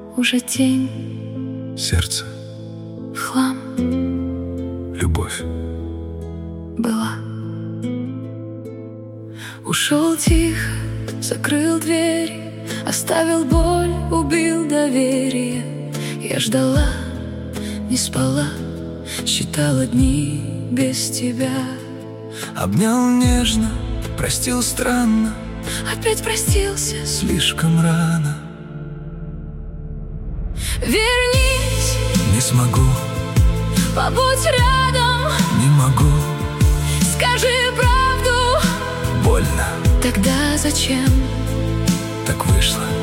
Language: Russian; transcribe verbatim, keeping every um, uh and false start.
уже тень, сердце, хлам любовь была. Ушел тихо, закрыл дверь, оставил боль, убил доверие. Я ждала, не спала, считала дни без тебя. Обнял нежно, простил странно, опять простился слишком рано. Вернись, не смогу, побудь рядом, не могу, скажи правду. больно, Тогда зачем так вышло.